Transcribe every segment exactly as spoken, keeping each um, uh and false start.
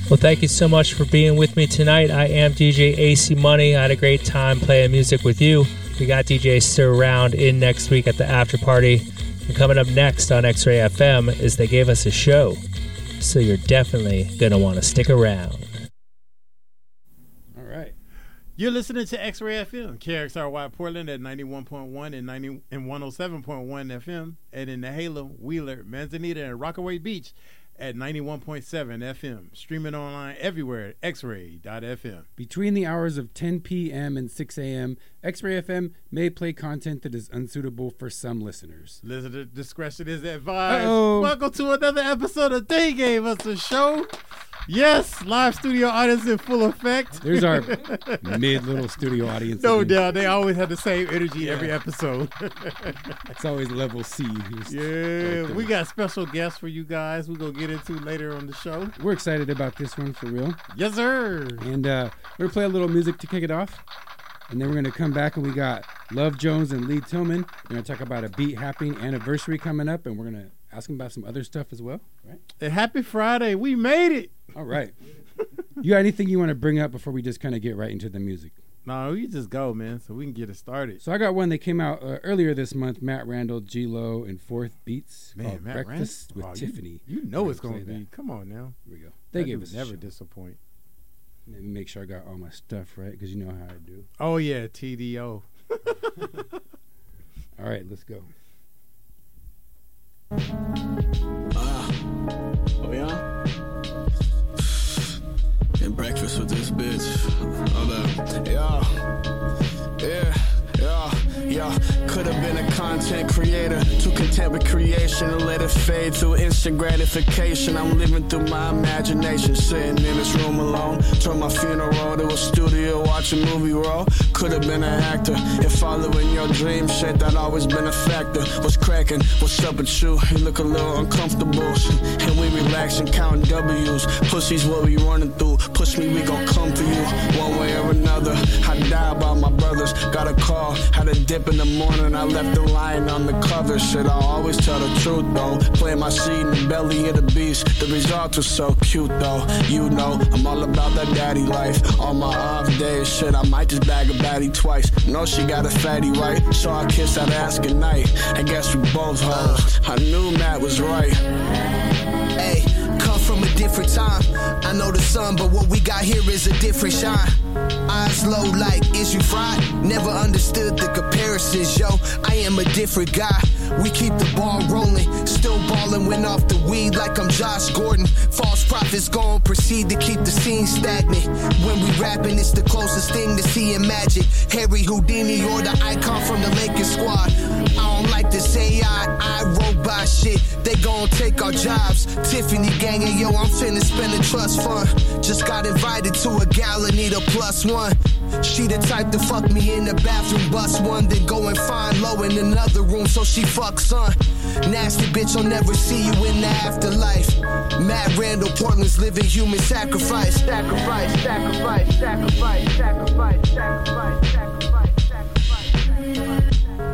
Well, thank you so much for being with me tonight. I am D J A C Money. I had a great time playing music with you. We got D J Surround in next week at the after party. And coming up next on X-Ray F M is they gave us a show. So you're definitely going to want to stick around. All right. You're listening to X-Ray F M, K X R Y Portland at ninety-one point one and ninety and one oh seven point one F M, and in Nehalem, Wheeler, Manzanita, and Rockaway Beach at ninety-one point seven F M. Streaming online everywhere at x ray dot f m. Between the hours of ten p.m. and six a.m., X-Ray F M may play content that is unsuitable for some listeners. Listener discretion is advised. Uh-oh. Welcome to another episode of They Gave Us a Show. Yes, live studio audience in full effect. There's our mid little studio audience. No again. doubt. They always have the same energy Yeah. every episode. It's always level C. Just Yeah, right we got special guests for you guys we're going to get into later on the show. We're excited about this one for real. Yes, sir. And uh, we're going to play a little music to kick it off. And then we're going to come back and we got Love Jones and Lee Tillman. We're going to talk about a Beat Happening anniversary coming up. And we're going to ask them about some other stuff as well. Right? And happy Friday. We made it. All right. You got anything you want to bring up before we just kind of get right into the music? No, you just go, man, so we can get it started. So I got one that came out uh, earlier this month. Matt Randall, G-Lo, and Fourth Beats. Man, Matt Breakfast Randall? with Oh, Tiffany. You, you know We're it's gonna going to play be. that. Come on now. Here we go. They That gave dude us a never show. disappoint. Let me make sure I got all my stuff right, because you know how I do. Oh, yeah, T D O. All right, let's go. Ah, oh yeah? And breakfast with this bitch. Hold up. Yeah, yeah, yeah, yeah. Could have been a content creator, too content with creation and let it fade through instant gratification. I'm living through my imagination, sitting in this room alone. Turn my funeral to a studio, watch a movie roll. Could have been an actor if following your dream shit that always been a factor. What's cracking? What's up with you? You look a little uncomfortable. And we relax and counting W's. Pussy's what we running through. Push me, we gon' come for you one way or another. I die about my brothers. Got a call, had a dip in the morning. I left the line on the cover. Shit, I always tell the truth though. Playing my seed in the belly of the beast. The result was so cute though. You know, I'm all about that daddy life. On my off days, shit, I might just bag a baddie twice. Know she got a fatty, right? So I kiss that ass goodnight. I guess we both hoes. I knew Matt was right. Hey, come from a different time. I know the sun, but what we got here is a different shine. Eyes low like, is you fried? Never understood the comparisons, yo. I am a different guy. We keep the ball rolling. Still ballin' when off the weed like I'm Josh Gordon. False prophets gon' proceed to keep the scene stagnant. When we rapping, it's the closest thing to seeing magic. Harry Houdini or the icon from the Lakers squad. I don't like this A I, I robot shit. They gon' take our jobs. Tiffany gang and yo, I'm finna spend a trust fund. Just got invited to a gala, need a plus one. She the type to fuck me in the bathroom, bust one, then go and find low in another room, so she fuck son. Nasty bitch, I'll never see you in the afterlife. Matt Randall, Portland's living human sacrifice. Sacrifice, sacrifice, sacrifice, sacrifice, sacrifice, sacrifice, sacrifice, sacrifice.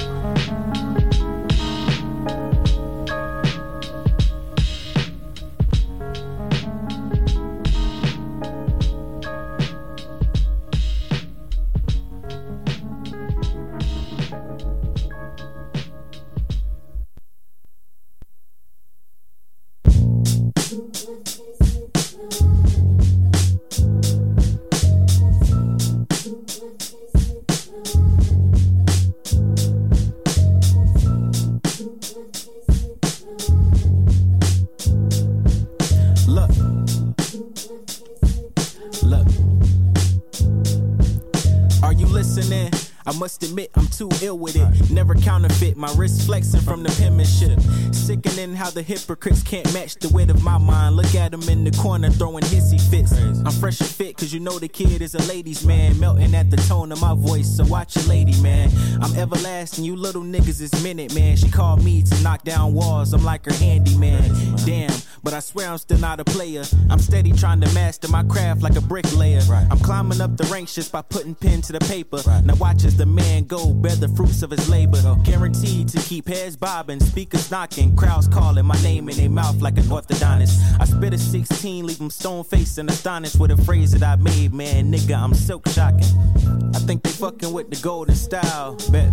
I must admit I'm too ill with it. Never counterfeit, my wrist flexing from the penmanship. Sickening how the hypocrites can't match the wit of my mind. Look at him in the corner throwing hissy fits. I'm fresh and fit cause you know the kid is a ladies man. Melting at the tone of my voice, so watch your lady man. I'm everlasting, you little niggas is minute man. She called me to knock down walls, I'm like her handyman. Damn, but I swear I'm still not a player. I'm steady trying to master my craft like a bricklayer. I'm climbing up the ranks just by putting pen to the paper. Now watch as the man go bear the fruits of his labor. Guaranteed to keep heads bobbing, speakers knocking, crowds calling my name in their mouth. mouth like an orthodontist. I spit a sixteen, leave them stone-faced and astonished with a phrase that I made, man, nigga, I'm silk shocking. I think they fucking with the golden style, bet.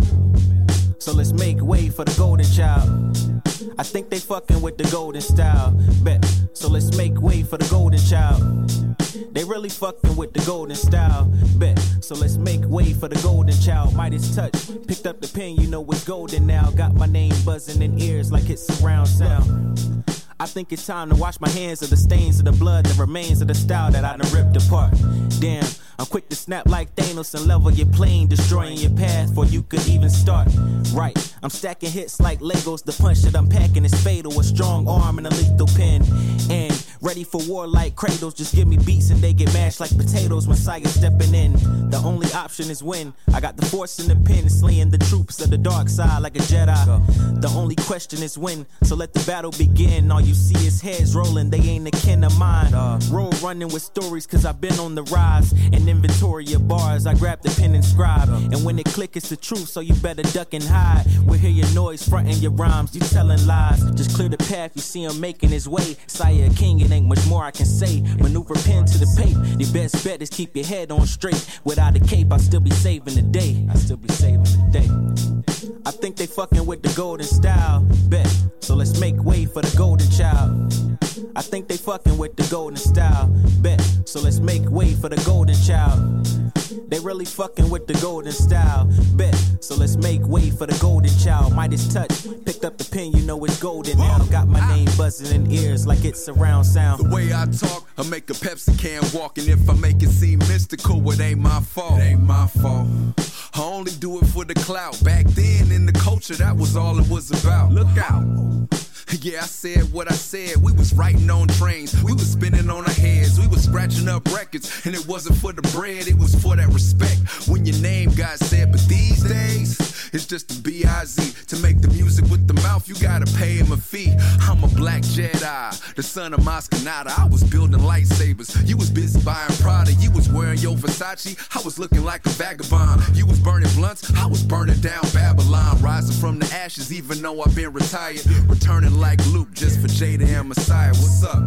So let's make way for the golden child. I think they fucking with the golden style, bet. So let's make way for the golden child. They really fucking with the golden style, bet. So let's make way for the golden child. Midas touch, picked up the pen, you know it's golden now. Got my name buzzing in ears like it's surround sound. I think it's time to wash my hands of the stains of the blood, the remains of the style that I done ripped apart. Damn, I'm quick to snap like Thanos and level your plane, destroying your path before you could even start. Right, I'm stacking hits like Legos. The punch that I'm packing is fatal, a strong arm and a lethal pen. And ready for war like Kratos. Just give me beats and they get mashed like potatoes when Saya's stepping in. The only option is win. I got the force in the pen, slaying the troops of the dark side like a Jedi. The only question is when, so let the battle begin. All you see is heads rolling, they ain't a kin of mine. Uh, roll running with stories cause I've been on the rise. An inventory of bars, I grab the pen and scribe. And when it click it's the truth, so you better duck and hide. We'll hear your noise fronting your rhymes, you telling lies. Just clear the path, you see him making his way. Saya King, it ain't much more I can say. Maneuver pen to the pape, your best bet is keep your head on straight. Without a cape, I'll still be saving the day. I'll still be saving the day. I think they fucking with the golden style, bet. So let's make way for the golden child. I think they fucking with the golden style, bet. So let's make way for the golden child. They really fucking with the golden style, bet. So let's make way for the golden child. Midas touch, picked up the pen, you know it's golden now. Got my name buzzing in ears like it's surround sound. The way I talk, I make a Pepsi can walk. And if I make it seem mystical, it ain't my fault. It ain't my fault. I only do it for the clout. Back then in the culture, that was all it was about. Look out. Yeah, I said what I said. We was writing on trains. We was spinning on our heads. We was scratching up records. And it wasn't for the bread, it was for that respect. When your name got said, but these days, it's just a B I Z. To make the music with the mouth, you gotta pay him a fee. I'm a black Jedi, the son of Maskanata. I was building lightsabers. You was busy buying Prada. You was wearing your Versace. I was looking like a vagabond. You was burning blunts. I was burning down Babylon. Rising from the ashes, even though I've been retired. Returning like Luke, just for Jada and Messiah. What's up?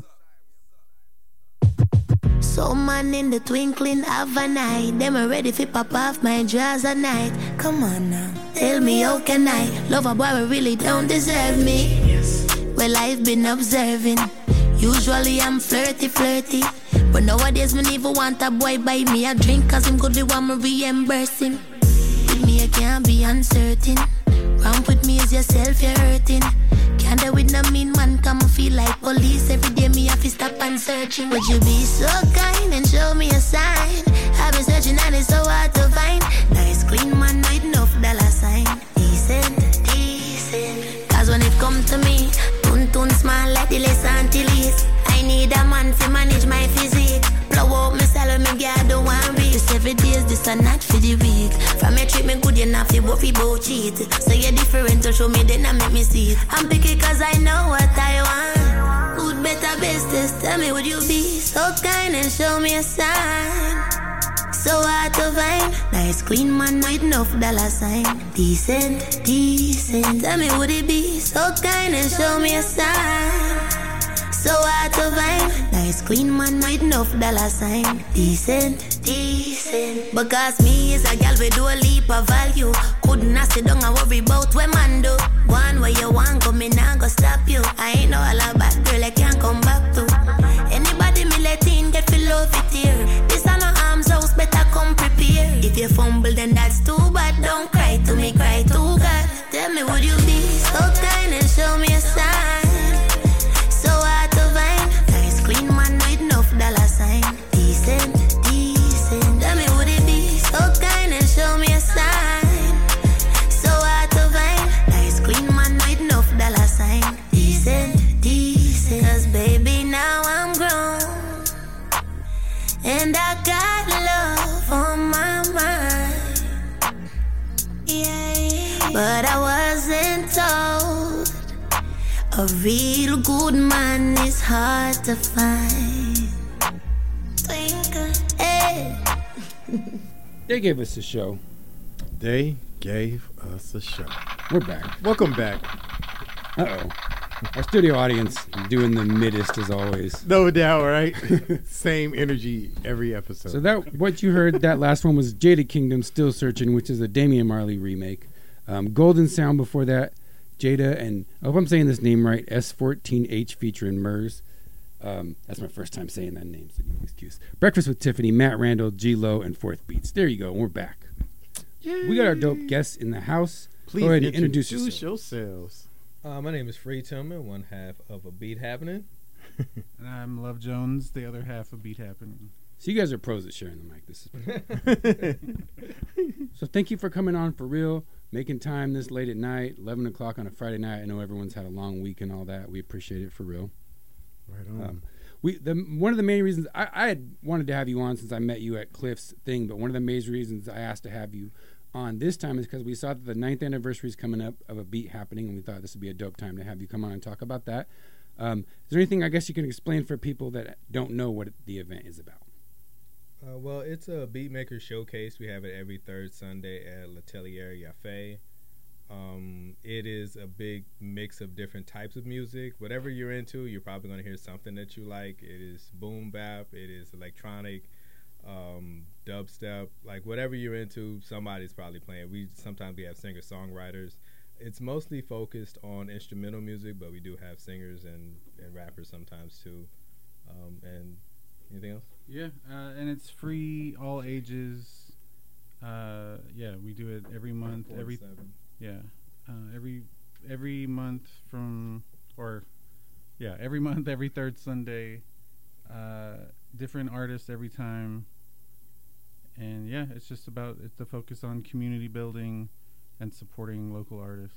So man in the twinkling of an eye, them ready fi pop off my jaws at night. Come on now, tell me how can I love a boy who really don't deserve me? Yes. Well, I've been observing. Usually I'm flirty, flirty, but nowadays me never want a boy buy me a drink, cause him good, we want me reimburse him. With me I can't be uncertain. Ramp with me is yourself, you're hurting. Can't deal with no mean man, come feel like police. Every day me have to stop and searching. Would you be so kind and show me a sign? I've been searching and it's so hard to find. Nice clean man with enough dollar sign. Decent, decent. Cause when it come to me, tun tun small like the Les Antilles. I need a man to manage my physique. Blow out myself, me girl don't want reach. This every day is this and not for the week. From your treat me good, you not feel worry about cheat. So you're different to show me, then I make me see it. I'm picky cause I know what I want. Good, better, bestest, tell me would you be so kind and show me a sign. So hard to find. Nice clean man with enough dollar sign. Decent, decent. Tell me would it be so kind and show me a sign. So hard to find. Nice clean man with enough dollar sign. Decent, decent. Because me is a gal with do a leap of value. Couldn't I sit down and worry about what man do. One way you want go, me nah go stop you. I ain't no all about girl I can't come back to. Anybody me let in get feel love it here. This are no arms house, better come prepare. If you fumble then that's too bad. Don't cry to me, cry to God. Tell me would you be so kind and show me a sign. So hard to find. Nice clean man with enough dollar sign. Decent, decent. Tell me would it be so kind and show me a sign. So hard to find. Nice clean man with enough dollar sign. Decent, decent. Cause baby now I'm grown and I got love on my mind. Yeah, but I wasn't told a real good man is hard to find. Twinkle, hey. They gave us a show. They gave us a show. We're back. Welcome back. Uh-oh. Our studio audience doing the middest as always. No doubt, right? Same energy every episode. So that what you heard, that last one was Jada Kingdom, Still Searching, which is a Damian Marley remake. Um, Golden Sound before that, Jada and, I hope I'm saying this name right, S fourteen H featuring Murs. Um, that's my first time saying that name, so give me an excuse. Breakfast with Tiffany, Matt Randall, G-Lo, and Fourth Beats. There you go, and we're back. Yay. We got our dope guests in the house. Please go ahead and introduce, introduce yourself. yourselves. Uh, my name is Free Tillman, one half of A Beat Happening. And I'm Love Jones, the other half of Beat Happening. So you guys are pros at sharing the mic. This is So thank you for coming on for real, making time this late at night, eleven o'clock on a Friday night. I know everyone's had a long week and all that. We appreciate it for real. Right on. Um, we the one of the main reasons I, I had wanted to have you on since I met you at Cliff's thing, but one of the major reasons I asked to have you on this time is because we saw that the ninth anniversary is coming up of A Beat Happening, and we thought this would be a dope time to have you come on and talk about that. Um, is there anything I guess you can explain for people that don't know what the event is about? Uh, well, it's a Beatmaker showcase. We have it every third Sunday at L'Atelier Yafe. Um, it is a big mix of different types of music. Whatever you're into, you're probably going to hear something that you like. It is boom bap. It is electronic, um, dubstep. Like whatever you're into, somebody's probably playing. We sometimes we have singer-songwriters. It's mostly focused on instrumental music, but we do have singers and, and rappers sometimes too. Um, and anything else? Yeah, uh, and it's free, all ages. Uh, yeah, we do it every month. Every seven. Yeah, uh, every every month from or yeah every month, every third Sunday. Uh, different artists every time. And yeah, it's just about it's the focus on community building and supporting local artists.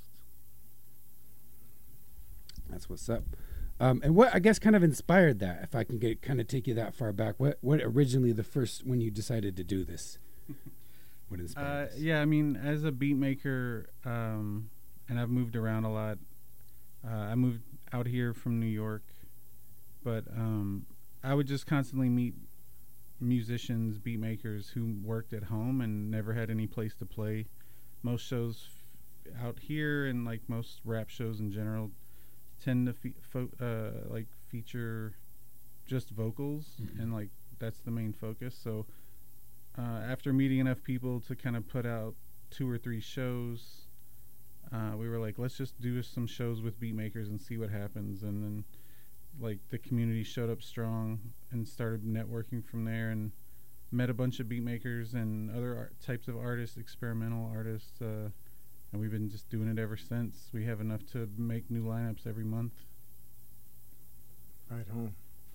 That's what's up. Um, and what I guess kind of inspired that, if I can get kind of take you that far back, what what originally the first when you decided to do this? What inspired uh, this? Yeah, I mean, as a beat maker, um, and I've moved around a lot. Uh, I moved out here from New York, but um, I would just constantly meet musicians, beat makers who worked at home and never had any place to play. Most shows f- out here and like most rap shows in general tend to fe- fo- uh, like feature just vocals, mm-hmm. and like that's the main focus. So uh, after meeting enough people to kind of put out two or three shows, uh, we were like, let's just do some shows with beat makers and see what happens. And then like the community showed up strong and started networking from there, and met a bunch of beat makers and other art- types of artists, experimental artists, uh, and we've been just doing it ever since. We have enough to make new lineups every month. Right on.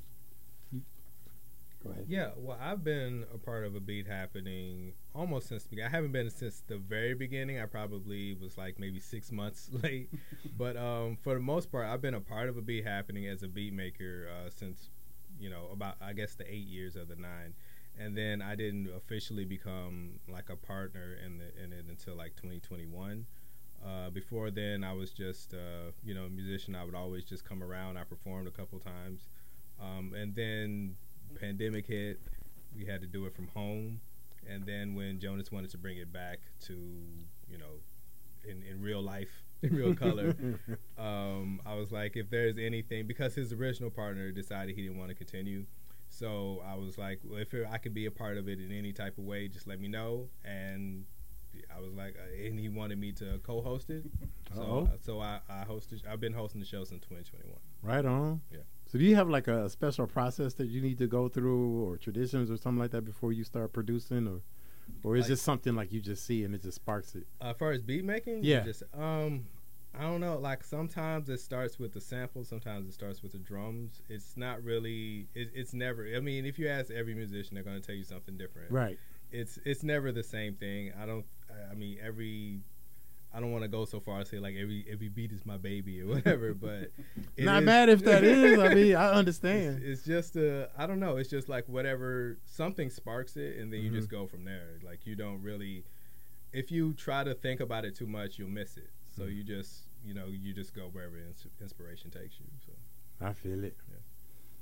Go ahead. Yeah, well, I've been a part of A Beat Happening almost since the beginning. I haven't been since the very beginning. I probably was like maybe six months late. But um, for the most part, I've been a part of A Beat Happening as a beat maker uh, since, you know, about, I guess, the eight years of the nine. And then I didn't officially become like a partner in, the, in it until like twenty twenty-one. Uh, before then, I was just, uh, you know, a musician. I would always just come around. I performed a couple times. Um, and then pandemic hit. We had to do it from home. And then when Jonas wanted to bring it back to, you know, in, in real life, in real color, um, I was like, if there's anything, because his original partner decided he didn't want to continue. So I was like, well, if I could be a part of it in any type of way, just let me know. And I was like, uh, and he wanted me to co-host it. So, uh, so I, I hosted. I've been hosting the show since twenty twenty-one. Right on. Yeah. So do you have like a special process that you need to go through, or traditions or something like that before you start producing, or, or is like, it something like you just see and it just sparks it? Uh, as far as beat making, yeah. Just, um, I don't know. Like sometimes it starts with the sample, sometimes it starts with the drums. It's not really. It, it's never. I mean, if you ask every musician, they're going to tell you something different. Right. It's it's never the same thing. I don't. I mean, every. I don't want to go so far as say like every every beat is my baby or whatever, but it not is, bad if that is. I mean, I understand. It's, it's just a. I don't know. It's just like whatever something sparks it, and then mm-hmm. you just go from there. Like you don't really. If you try to think about it too much, you'll miss it. So you just, you know, you just go wherever ins- inspiration takes you. So I feel it. Yeah.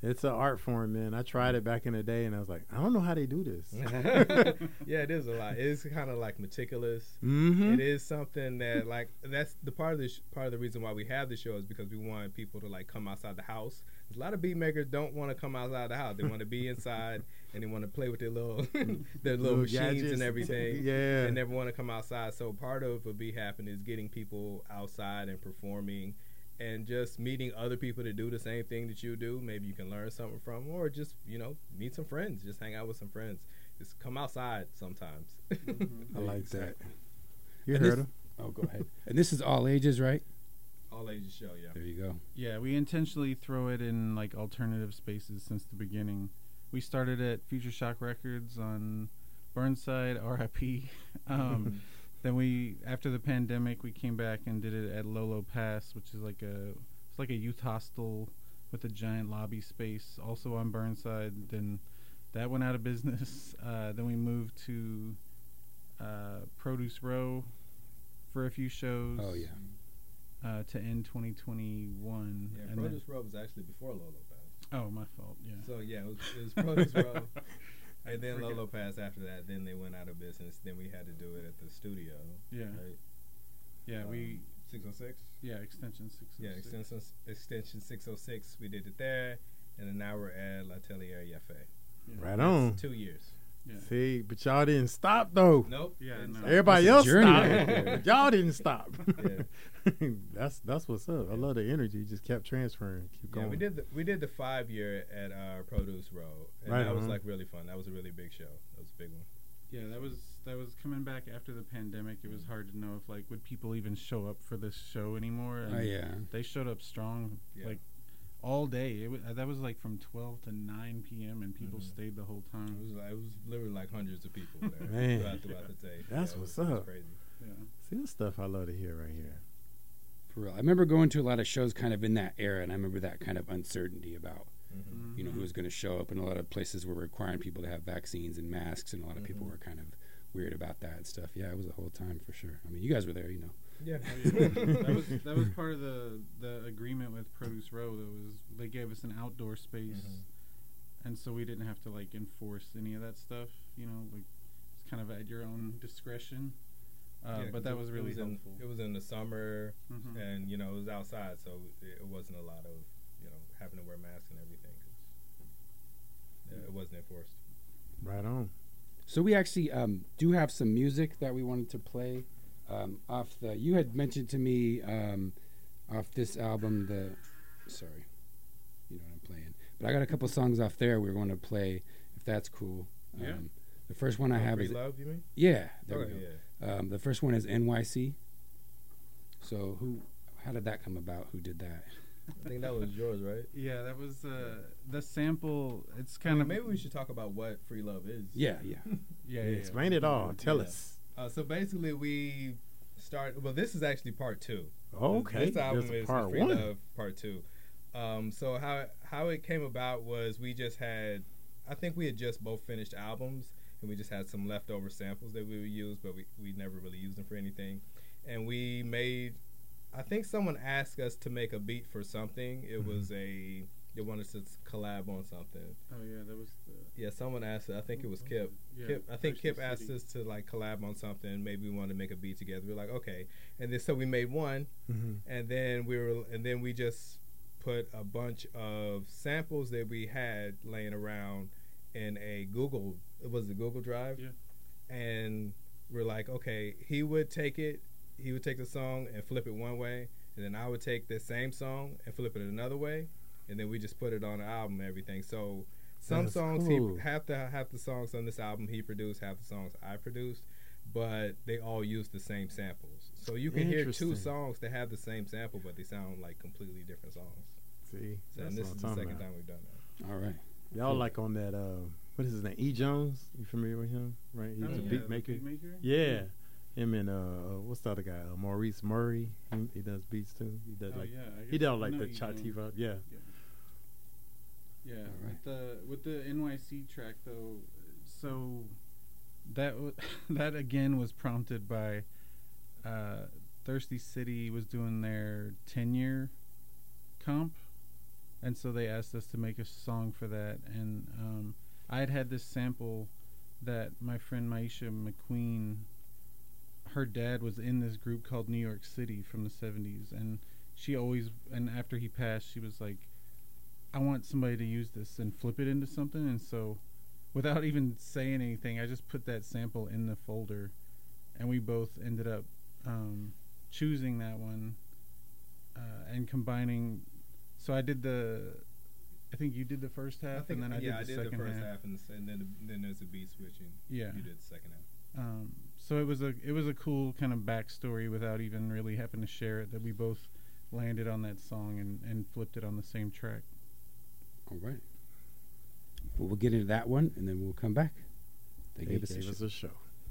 It's an art form, man. I tried it back in the day, and I was like, I don't know how they do this. Yeah, it is a lot. It's kind of like meticulous. Mm-hmm. It is something that, like, that's the part of the sh- part of the reason why we have the show is because we want people to like come outside the house. A lot of beat makers don't want to come outside the house. They want to be inside and they want to play with their little their little, Little machines gadgets. and everything. Yeah. They never want to come outside. So part of a beat happen is getting people outside and performing. And just meeting other people to do the same thing that you do. Maybe you can learn something from, or just, you know, meet some friends. Just hang out with some friends. Just come outside sometimes. I like that. You And heard this- him. Oh, go ahead. And this is all ages, right? All ages show, yeah. There you go. Yeah, we intentionally throw it in like alternative spaces since the beginning. We started at Future Shock Records on Burnside, R I P Um, then we, after the pandemic, we came back and did it at Lolo Pass, which is like a it's like a youth hostel with a giant lobby space, also on Burnside. Then that went out of business. Uh, then we moved to uh, Produce Row for a few shows. Oh, yeah. Uh, to end twenty twenty-one. Yeah, and Produce then, Row was actually before Lolo Pass. oh, my fault. Yeah. So yeah, it was, it was Produce Row, and then Lolo Pass after that. Then they went out of business. Then we had to do it at the studio. Yeah. Right? Yeah, Um, we six oh six. yeah extension six. Yeah, extension extension six oh six. We did it there, and then now we're at L'Atelier Yafe. Yeah. Right on. That's two years. Yeah. See, but y'all didn't stop though. Nope. Yeah, didn't no. stop. Everybody That's a else journey stopped. right there. but y'all didn't stop. Yeah. that's that's what's up. I love the energy. You just kept transferring. Keep Yeah, going. we did the we did the five year at uh, Produce Row, and Right that was on. like really fun. That was a really big show. That was a big one. Yeah, that was that was coming back after the pandemic. It was hard to know if like would people even show up for this show anymore. And Oh, yeah. they showed up strong, Yeah. like all day. It was, that was like from twelve to nine p.m. and people Mhm. stayed the whole It time. was like, it was literally like hundreds of people there Man. throughout, throughout the day. That's Yeah, it what's was, it was up. crazy. Yeah. See the stuff I love to hear right here. For real. I remember going to a lot of shows kind of in that era, and I remember that kind of uncertainty about, Mm-hmm. you know, who was going to show up. And a lot of places were requiring people to have vaccines and masks, and a lot of people Mhm. were kind of weird about that and stuff. Yeah, it was a whole time for sure. I mean, you guys were there, you know. Yeah. that was that was part of the the agreement with Produce Row. That was they gave us an outdoor space, Mhm. and so we didn't have to like enforce any of that stuff. You know, like it's kind of at your own discretion. Uh, Yeah, but 'cause that it- was it really was in, helpful. It was in the summer, Mhm. and you know it was outside, so it, it wasn't a lot of you know having to wear masks and everything. 'Cause, yeah, it wasn't enforced. Right on. So we actually um, do have some music that we wanted to play um, off the. You had mentioned to me um, off this album the. Sorry, you know what I'm playing, but I got a couple songs off there we are going to play if that's cool. Yeah. Um, the first one I have Free is Love, you mean? yeah. There Okay, we go. yeah. Um, the first one is N Y C. So who? How did that come about? Who did that? I think that was yours, right? Yeah, that was uh, the sample. It's I kind mean, of maybe we should talk about what Free Love is. Yeah, yeah. yeah, Yeah, yeah, explain it all. Tell Yeah. us. Uh, so basically, we start. Well, this is actually part two. Okay. This album There's a is part Free one. Love Part Two. Um, so how how it came about was we just had, I think we had just both finished albums, and we just had some leftover samples that we would use, but we we never really used them for anything. And we made, I think someone asked us to make a beat for something. It Mhm. was a they wanted us to collab on something. Oh yeah, that was. The, Yeah, someone asked. I think it was Kip. Yeah, Kip I think Thirsty Kip asked City. us to like collab on something. Maybe we wanted to make a beat together. We are like, okay, and then so we made one, Mhm. and then we were, and then we just put a bunch of samples that we had laying around in a Google. It was the Google Drive, Yeah. and we're like, okay, he would take it. He would take the song and flip it one way, and then I would take the same song and flip it another way, and then we just put it on the album and everything. So some That's songs cool. he half the half the songs on this album he produced, half the songs I produced, but they all use the same samples. So you can hear two Interesting. songs that have the same sample, but they sound like completely different songs. See, So, that's and this what is I'm the talking second about. time we've done that. All right. Y'all like on that? Uh, what is his name? E. Jones. You familiar with him? Right? He's Oh, a yeah, beat the maker. beat maker? Yeah. Him and uh, what's the other guy? Uh, Maurice Murray. He, he does beats too. He does Oh, like yeah, I he guess does I like know the you Chativa. Yeah. Yeah, All right. with the with the N Y C track though, so that w- that again was prompted by uh, Thirsty City was doing their ten year comp, and so they asked us to make a song for that. And um, I had had this sample that my friend Maisha McQueen, her dad was in this group called New York City from the seventies, and she always, and after he passed, she was like, I want somebody to use this and flip it into something. And so without even saying anything, I just put that sample in the folder, and we both ended up um, choosing that one uh, and combining. So I did the, I think you did the first half, I think, and then I yeah, did the I did second the first half. half, and, the, and then the, then there's a beat switching. Yeah, you did the second half. Um, so it was a it was a cool kind of backstory without even really having to share it, that we both landed on that song and, and flipped it on the same track. All right. Well, we'll get into that one, and then we'll come back. They, they gave, us, gave a us a show.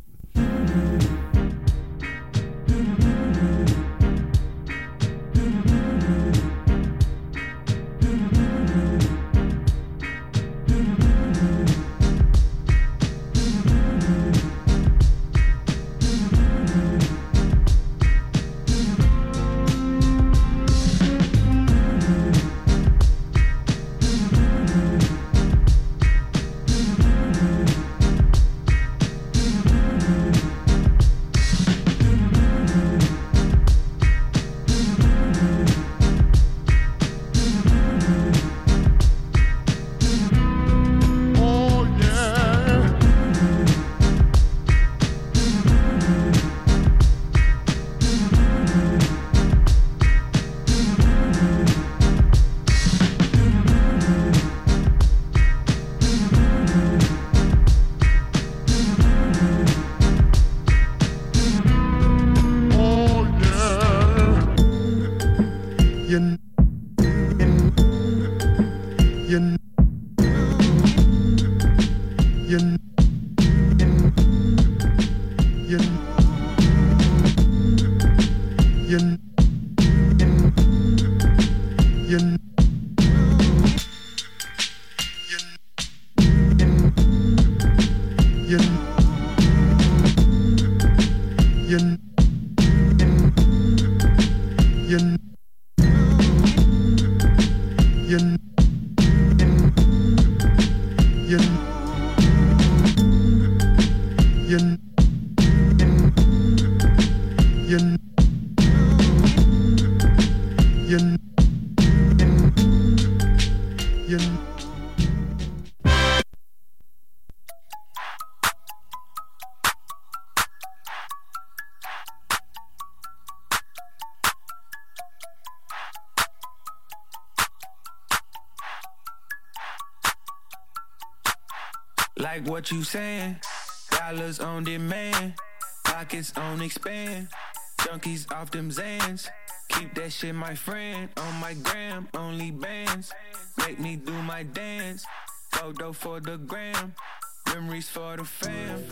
Like what you saying, dollars on demand, pockets on expand, junkies off them Zans, keep that shit my friend, on my gram, only bands, make me do my dance, photo for the gram, memories for the fam,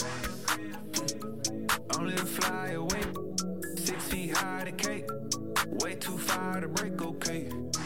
only to fly away, six feet high the cake, way too far to break, okay,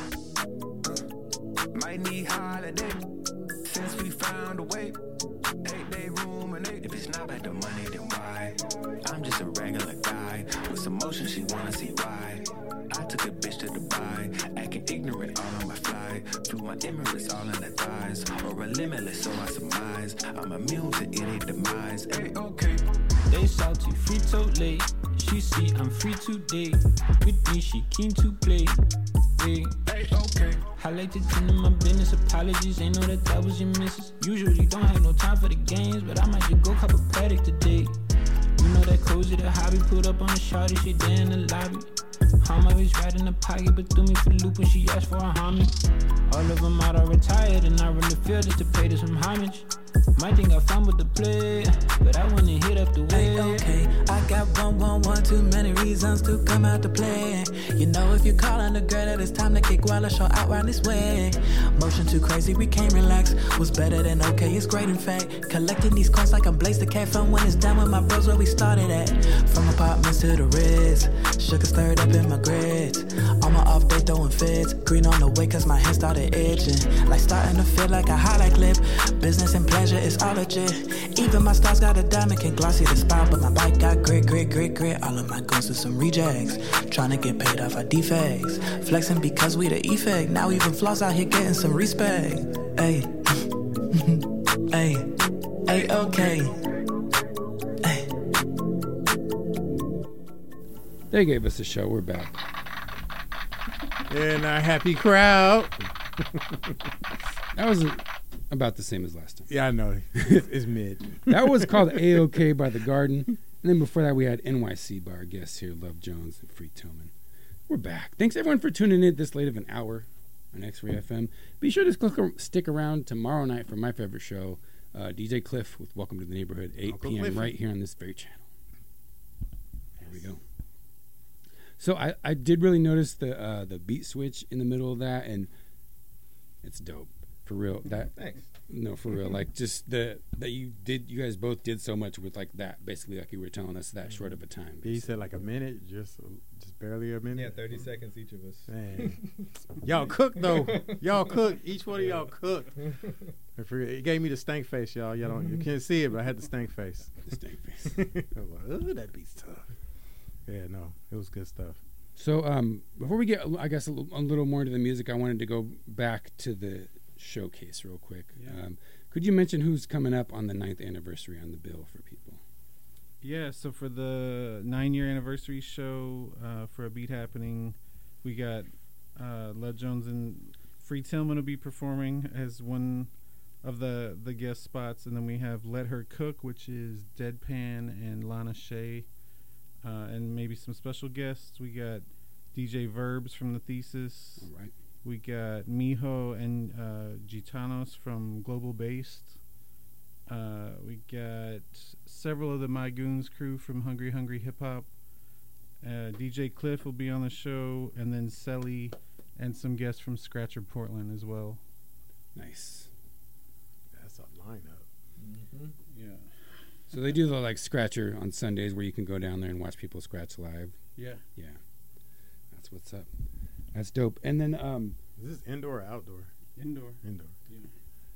uh, might need holiday, since we found a way. Eight day ruminate. If it's not about the money, then why? I'm just a regular guy with some motion, she wanna see why. I took a bitch to Dubai, acting ignorant all on my fly. Flew my Emirates all in the thighs, or a limitless, so I surmise. I'm immune to any demise. Hey, okay. They salty, free to late. She see I'm free today. With me, she keen to play. Hey, hey, okay. Highlighted into my business, apologies. Ain't know that that was your missus. Usually don't have no time for the games, but I might just go cop a paddock today. You know that cozy, the hobby, put up on the shawty, shit there in the lobby. I'm always right in the pocket, but threw me for the loop when she asked for a homie. All of them out are retired, and I really feel just to pay to some homage. Might think I found with the play, but I wouldn't hit up the way. Hey, okay, I got one, one, one, too many reasons to come out to play. You know if you callin' the girl that it's time to kick while I show out round this way. Motion too crazy, we can't relax. What's better than okay, it's great in fact. Collecting these coins like I'm Blaze the Cat from when it's down with my bros where we started at. From apartments to the Ritz, sugar stirred up in my grits. All my off day throwing fits. Green on the way cause my hand started itching. Like starting to feel like a highlight clip. Business and pleasure is all legit. Even my stars got a diamond, can glossy the spot. But my bike got grit, grit, grit, grit. All of my guns with some rejects. Trying to get paid off our defects. Flexing because we the effect. Now even flaws out here getting some respect. Hey, hey, hey, okay. They gave us a show. We're back. And our happy crowd. That was about the same as last time. Yeah, I know. It's mid. That was called A-OK by The Garden. And then before that, we had N Y C by our guests here, Love Jones and Free Tillman. We're back. Thanks, everyone, for tuning in this late of an hour on X-Ray F M. Be sure to click, stick around tomorrow night for my favorite show, uh, D J Cliff with Welcome to the Neighborhood, eight p.m. right here on this very channel. There we go. So I, I did really notice the uh, the beat switch in the middle of that, and it's dope for real. That Thanks. No, for real. Like just the that you did, you guys both did so much with like that. Basically, like you were telling us that short of a time. He said like a minute, just just barely a minute. Yeah, thirty seconds each of us. Man. Y'all cook though. Y'all cook. Each one of y'all cook. It gave me the stank face, y'all. Y'all don't, you can't see it, but I had the stank face. The stank face. I was like, oh, that beat's tough. Yeah, no, it was good stuff. So um, before we get, I guess, a little, a little more into the music, I wanted to go back to the showcase real quick. Yeah. Um, could you mention who's coming up on the ninth anniversary on the bill for people? Yeah, so for the nine-year anniversary show uh, for A Beat Happening, we got uh, Love Jones and Free Tillman will be performing as one of the, the guest spots, and then we have Let Her Cook, which is Deadpan and Lana Shea. Uh, and maybe some special guests. We got D J Verbs from The Thesis. All right. We got Miho and uh, Gitanos from Global Based. Uh, we got several of the My Goons crew from Hungry Hungry Hip Hop. Uh, D J Cliff will be on the show, and then Selly and some guests from Scratcher Portland as well. Nice. That's a lineup. Mm-hmm. Yeah. So they do the like Scratcher on Sundays where you can go down there and watch people scratch live. Yeah. Yeah. That's what's up. That's dope. And then um is this indoor or outdoor? Indoor. Indoor. Yeah.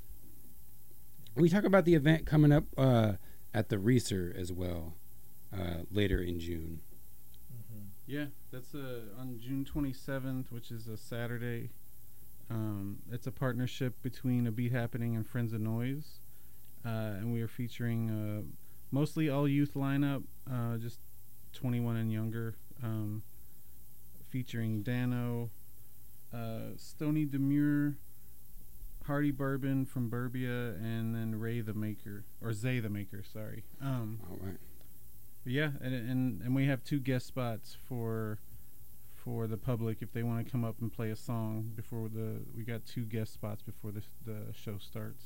We talk about the event coming up uh, at the Reeser as well uh, later in June. Mm-hmm. Yeah, that's uh, on June twenty-seventh, which is a Saturday. Um, it's a partnership between A Beat Happening and Friends of Noise. Uh, and we are featuring uh, mostly all youth lineup, uh, just twenty-one and younger, um, featuring Dano, uh, Stony Demure, Hardy Bourbon from Burbia, and then Ray the Maker, or Zay the Maker, sorry. Um, all right. Yeah, and, and and we have two guest spots for for the public if they want to come up and play a song before the. We got two guest spots before the the show starts.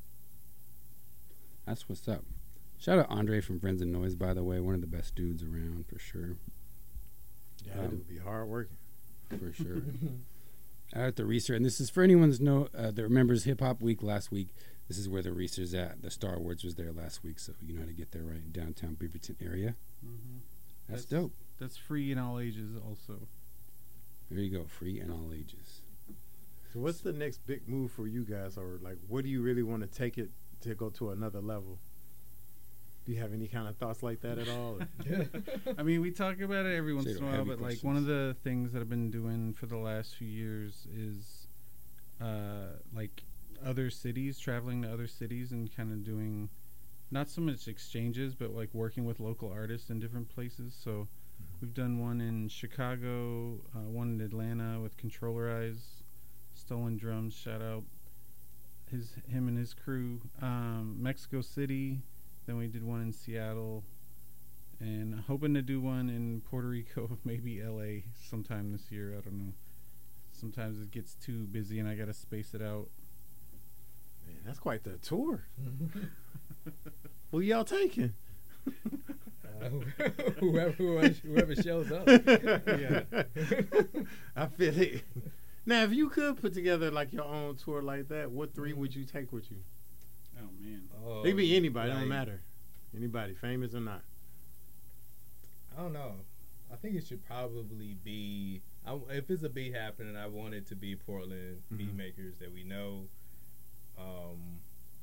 That's what's up. Shout out Andre from Friends of Noise, by the way. One of the best dudes around, for sure. Yeah, um, it would be hard working. For sure. Out at the Reeser. And this is for anyone that's know, uh, that remembers Hip Hop Week last week. This is where the Reeser's at. The Star Awards was there last week, so you know how to get there right in downtown Beaverton area. Mm-hmm. That's, that's dope. dope. That's free in all ages also. There you go. Free in all ages. So what's the next big move for you guys? Or like, what do you really want to take it to go to another level? Do you have any kind of thoughts like that at all? I mean, we talk about it every once in a while, but questions. like one of the things that I've been doing for the last few years is uh, like other cities, traveling to other cities and kind of doing not so much exchanges, but like working with local artists in different places. So mm-hmm. we've done one in Chicago, uh, one in Atlanta with Controller Eyes, Stolen Drums, shout out his him and his crew, um, Mexico City. Then we did one in Seattle, and hoping to do one in Puerto Rico, maybe L A sometime this year. I don't know. Sometimes it gets too busy, and I got to space it out. Man, that's quite the tour. Who y'all taking? Uh, whoever, whoever whoever shows up. Yeah. I feel it. Now, if you could put together like your own tour like that, what three would you take with you? Oh man, oh, they could be anybody. like, Don't matter. Anybody, famous or not. I don't know. I think it should probably be I, if it's a beat happening, I want it to be Portland mm-hmm. beat makers that we know. Um,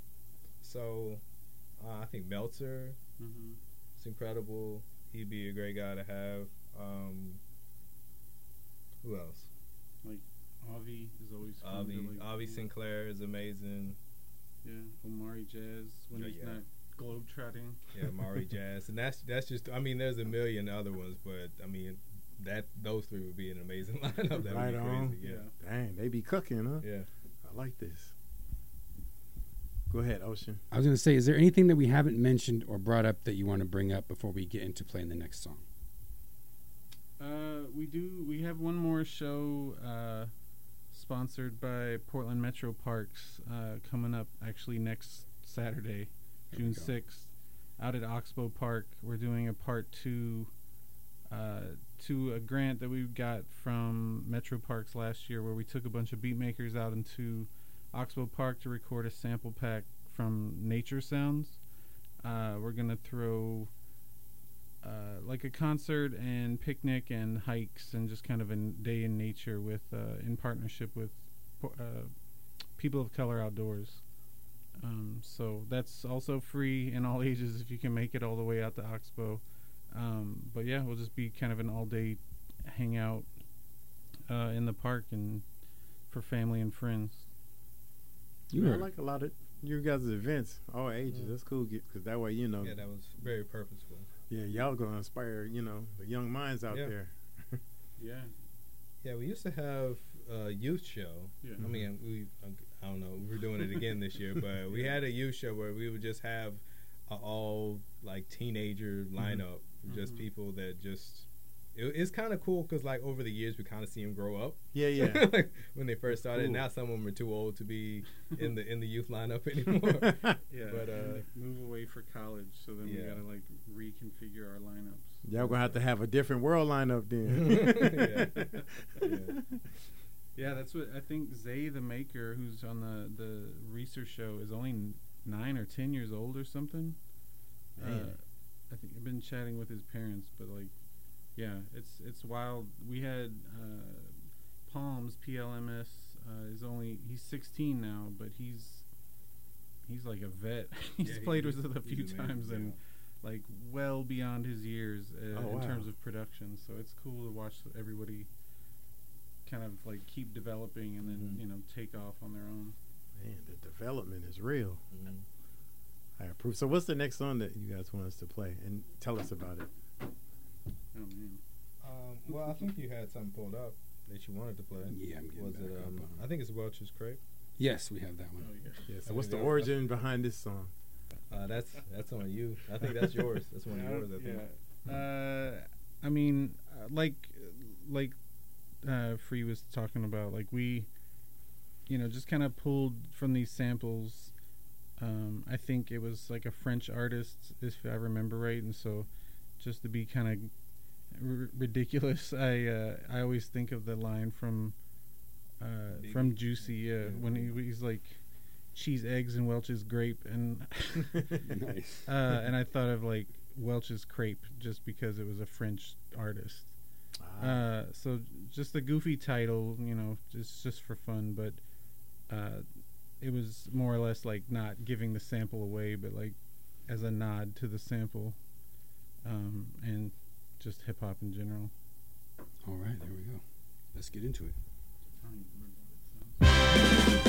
so uh, I think Meltzer, mm-hmm. it's incredible. He'd be a great guy to have. Um, who else? Like Avi is always fun Avi. to, like, Avi Sinclair is amazing. Yeah, Omari Jazz when yeah, he's yeah. not globetrotting. Yeah, Omari Jazz, and that's that's just. I mean, there's a million other ones, but I mean, that those three would be an amazing lineup. That right would be on. crazy. Yeah. Dang, they be cooking, huh? Yeah. I like this. Go ahead, Ocean. I was going to say, is there anything that we haven't mentioned or brought up that you want to bring up before we get into playing the next song? Uh, we do. We have one more show uh, sponsored by Portland Metro Parks uh, coming up actually next Saturday, June sixth, out at Oxbow Park. We're doing a part two uh, to a grant that we got from Metro Parks last year, where we took a bunch of beat makers out into Oxbow Park to record a sample pack from Nature Sounds. Uh, we're gonna throw uh, like a concert and picnic and hikes and just kind of a day in nature with uh, in partnership with uh, People of Color Outdoors. Um, so that's also free in all ages if you can make it all the way out to Oxbow. Um, but yeah, we'll just be kind of an all-day hangout uh, in the park and for family and friends. You yeah, I like a lot of you guys' events, all ages. That's cool because that way, you know. Yeah, that was very purposeful. Yeah, y'all gonna inspire, you know, the young minds out yeah. there. yeah. Yeah, we used to have a youth show. Yeah. I mean, we I don't know, we're doing it again this year, but we had a youth show where we would just have a all like teenager lineup, mm-hmm. just mm-hmm. people that just. It, it's kind of cool because, like, over the years, we kind of see them grow up. Yeah, yeah. Like, when they first started, cool. Now some of them are too old to be in the in the youth lineup anymore. Yeah, but uh, move away for college, so then yeah. we gotta like reconfigure our lineups. Y'all gonna have to have a different world lineup then. yeah. yeah, yeah. That's what I think. Zay the maker, who's on the the Reeser show, is only n- nine or ten years old or something. Uh, I think I've been chatting with his parents, but like. Yeah, it's it's wild. We had uh, Palms P L M S uh, is only he's sixteen now, but he's he's like a vet. he's yeah, played he, with it a few times amazing, and yeah. like well beyond his years uh, oh, in wow. terms of production. So it's cool to watch everybody kind of like keep developing and then mm-hmm. you know take off on their own. Man, the development is real. Mm-hmm. I approve. So what's the next song that you guys want us to play and tell us about it? Oh, man. Um, well, I think you had something pulled up that you wanted to play. Yeah, I'm getting Was back it? up Um, on I think it's Welch's Crepe. Yes, we have that one. Oh, yeah. Yeah. So, what's the origin behind this song? Uh, that's that's on you. I think that's yours. That's one of yours. I think. Yeah. Uh, I mean, uh, like, like, uh, Free was talking about, like we, you know, just kind of pulled from these samples. Um, I think it was like a French artist, if I remember right, and so. Just to be kind of r- ridiculous, I uh, I always think of the line from uh, from Juicy uh, yeah. when he, he's like cheese, eggs, and Welch's grape, and nice. uh, and I thought of like Welch's Crepe just because it was a French artist. Ah. Uh, so just the goofy title, you know, just just for fun, but uh, it was more or less like not giving the sample away, but like as a nod to the sample. Um, and just hip hop in general. All right, there we go. Let's get into it. I don't even remember what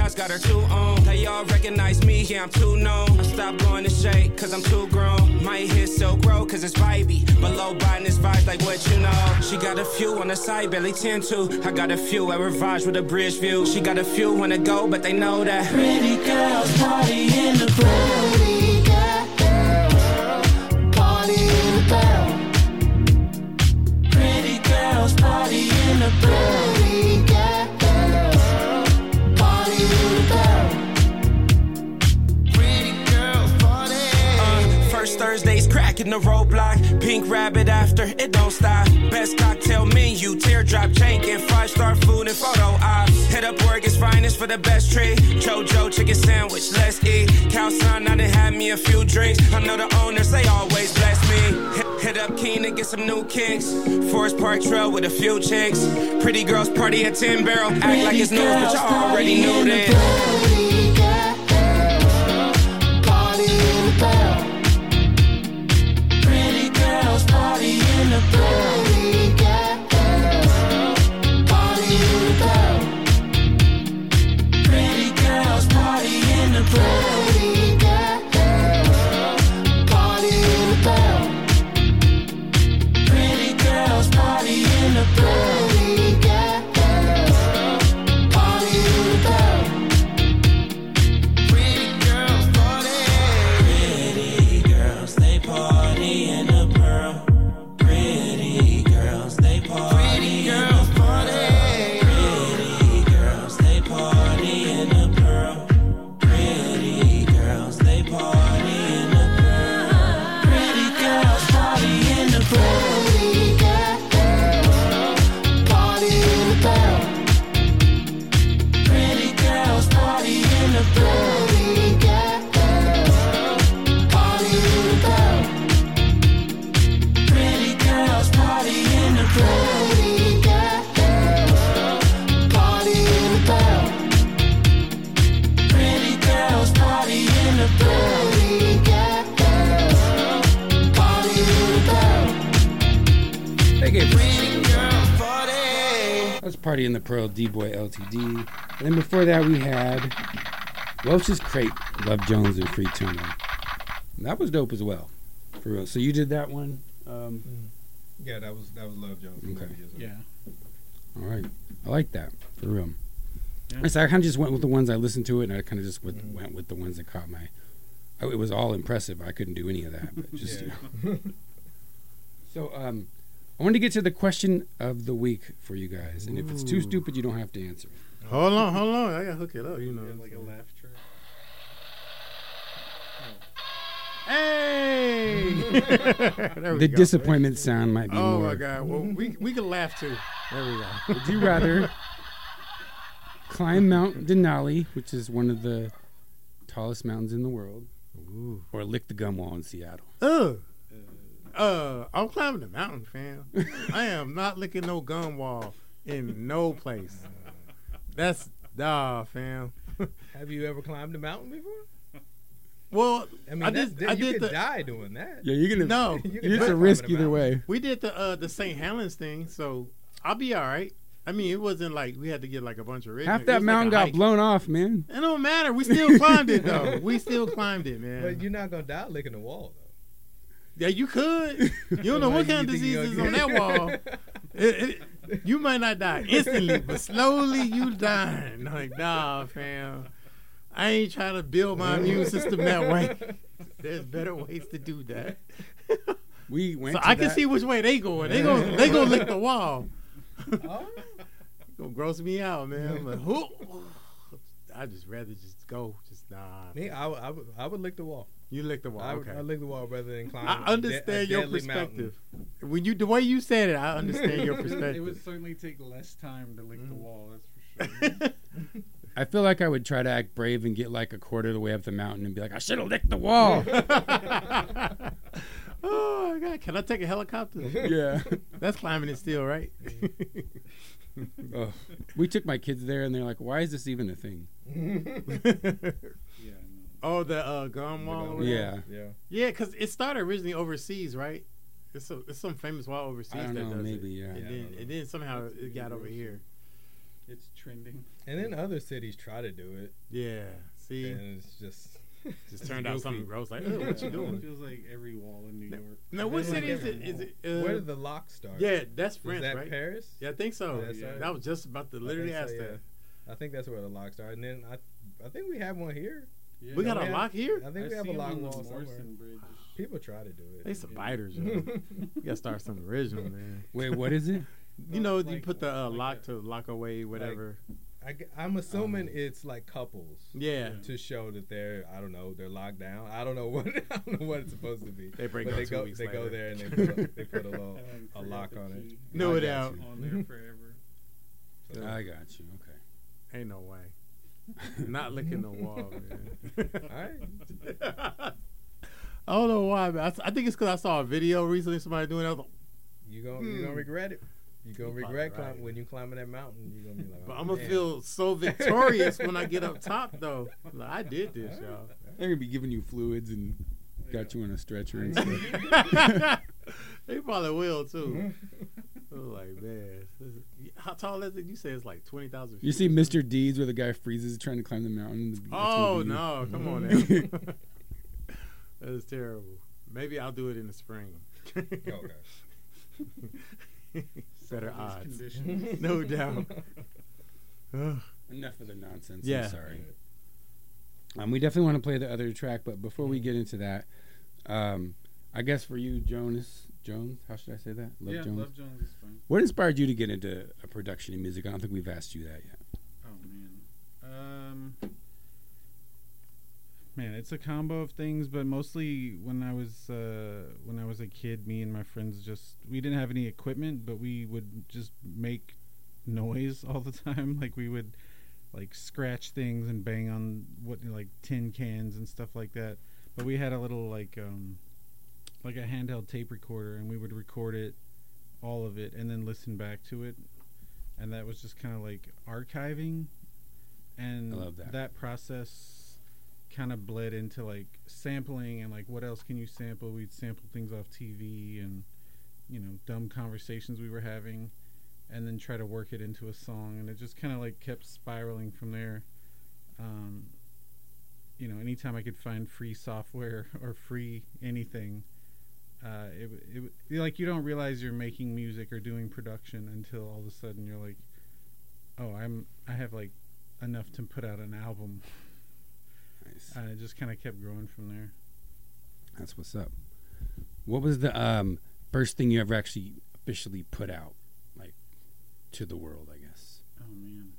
eyes got her too on. They all recognize me, yeah, I'm too known. I stopped going to shake, cause I'm too grown. Might hit Silk Road, cause it's vibey. But low biting this vibe like what you know. She got a few on the side, barely ten to. I got a few at Rivage with a bridge view. She got a few wanna go, but they know that. Pretty girls party in the club. Pretty girls party in the club. Pretty girls party in the club. Pretty girls party in the club. Pretty girls party. Uh, first Thursday's cracking the roadblock. Pink rabbit after, it don't stop. Best cocktail menu, teardrop chain, and five star food and photo ops. Hit up Oregon's finest for the best treat. Jojo chicken sandwich, let's eat. Calcine, I done had me a few drinks. I know the owners, they always bless me. Hit, hit up Keen to get some new kicks. Forest Park Trail with a few chicks. Pretty girls party at ten Barrel. Act like it's news, but y'all already knew this. Pretty girls party in the club. Pretty girls party in the club. Pretty girls party in the club. Pretty girls party in the club. Pretty girls party in the club. Pretty girls party in the club. Pretty girls party in the club. Pretty girls party. Pretty girls, they party in the pearl. Pretty girls, they party in the party. Pretty girls, they party in the pearl. Pretty girls, they party in the pearl. Pretty girls party in the pearl. Pretty girls party in the pearl. Pretty girls party in the pearl. Pretty girls party in the pearl. Pretty girls party in the pearl. Pretty girls party in the pearl. Pretty girls party in the pearl. Pretty girls party in the pearl. They gave Pretty girls party. Let's Party in the Pearl, D-Boy L T D. And then before that, we had Welch's Crate, Love Jones, and Free Tuna. And that was dope as well, for real. So you did that one. Um, Yeah, that was that was Love Jones. Okay. Yeah. all right, I like that for real. Yeah. So I kind of just went with the ones I listened to it, and I kind of just went, went with the ones that caught my. Oh, it was all impressive. I couldn't do any of that, but just. Yeah. You know. So um, I wanted to get to the question of the week for you guys, and if it's too Ooh. stupid, you don't have to answer. Hold on, hold on. I gotta hook it up. You know, Like a laugh track. Hey! There we The go. disappointment sound might be Oh more. my God! Well, we we can laugh too. There we go. Would you rather climb Mount Denali, which is one of the tallest mountains in the world, Ooh. or lick the gum wall in Seattle? Ugh. Uh, I'm climbing the mountain, fam. I am not licking no gum wall in no place. That's nah, fam. Have you ever climbed a mountain before? Well, I mean, I that's, did. I I you did could the, die doing that. Yeah, you're gonna. No, You can it's die a risk climbing a either mountain. way. We did the uh the Saint Helens thing, so I'll be all right. I mean, it wasn't like we had to get like a bunch of rigs. Half It that was like mountain a got hike. blown off, man. It don't matter. We still climbed it though. We still climbed it, man. But you're not gonna die licking the wall though. Yeah, you could. You don't know Why what do kind of you think disease you're is on gonna that wall. It- it- you might not die instantly, but slowly you dying. Like, nah, fam. I ain't trying to build my immune system that way. There's better ways to do that. We went. So to I can that- see which way they going. They going they gonna lick the wall. Oh. Gonna gross me out, man. But who? I just rather just go. Just nah. Me, I, would- I would I would lick the wall. You lick the wall. I, would- Okay. I lick the wall rather than climb. I understand your perspective. When you the way you said it, I understand your It perspective. would certainly take less time to lick the wall. That's for sure. I feel like I would try to act brave and get like a quarter of the way up the mountain and be like, I should have licked the wall. Oh my God! Can I take a helicopter? Yeah. That's climbing it still, right? Oh, we took my kids there, and they're like, "Why is this even a thing?" Yeah. Oh, the uh, gum wall. or whatever? Yeah. Yeah. Yeah, because it started originally overseas, right? It's, a, it's some famous wall overseas I don't that know, does maybe, it. yeah. And, Yeah, I then, don't know. and then somehow it got over here. It's trending. And then other cities try to do it. Yeah. See, and it's just just turned out something gross. Like, oh, what you doing? It feels like every wall in New York. Now, what city is it? Is it? Uh, Where did the lock start? Yeah, that's France, is that right? Paris? Yeah, I think so. That's Yeah. right. That was just about to literally I think ask so, that. yeah. I think that's where the lock started. And then I, I think we have one here. Yeah. We got Don't a have- lock here? I think I we have see a lock them on wall the somewhere. Morrison Bridge. People try to do it. They some biters, yo. You gotta start something original, man. Wait, what is it? You know, you Like- put the uh, like lock a- to lock away, whatever. I, am assuming it's like couples. Yeah. To show that they're, I don't know, they're locked down. I don't know what I don't know what it's supposed to be. They break but up they two go weeks they go later. there and they put a, they put a little And a forget lock the on it. key. No, I it got out. you. On there forever. I got you. Okay. Ain't no way. Not licking the wall, man. All right. I don't know why, man. I, s- I think it's because I saw a video recently, somebody doing it. I was like, You gonna you gonna Hmm. regret it. You gonna You're regret probably right. climb, when you climbing that mountain. You're gonna be like, but oh, I'm gonna man. feel so victorious when I get up top, though. Like, I did this, y'all. They're gonna be giving you fluids and got you on a stretcher and stuff. They probably will too. I was like, man, this is- how tall is it? You say it's like twenty thousand feet. You see Mister Deeds where the guy freezes trying to climb the mountain. That's Oh what you- no! Come on, now. That is terrible. Maybe I'll do it in the spring. Okay. Better All these odds, conditions. no doubt. Ugh. Enough of the nonsense. Yeah. I'm sorry. Um, we definitely want to play the other track, but before we get into that, um, I guess for you, Jonas Jones, how should I say that? Love yeah, Jones. Love Jones is fine. What inspired you to get into a production in music? I don't think we've asked you that yet. Oh man, um, man, it's a combo of things, but mostly when I was uh, when I was a kid, me and my friends just we didn't have any equipment, but we would just make noise all the time. Like we would like scratch things and bang on what like tin cans and stuff like that. But we had a little like um like a handheld tape recorder, and we would record it, all of it, and then listen back to it. And that was just kind of like archiving, and I love that. that process kind of bled into like sampling and like what else can you sample. We'd sample things off T V and, you know, dumb conversations we were having, and then try to work it into a song, and it just kind of like kept spiraling from there. Um, you know, anytime I could find free software or free anything, uh, it, it, it like you don't realize you're making music or doing production until all of a sudden you're like, oh, I'm I have like enough to put out an album. Nice. And it just kind of kept growing from there. That's what's up. What was the um, first thing you ever actually officially put out, like, to the world, I guess? Oh man.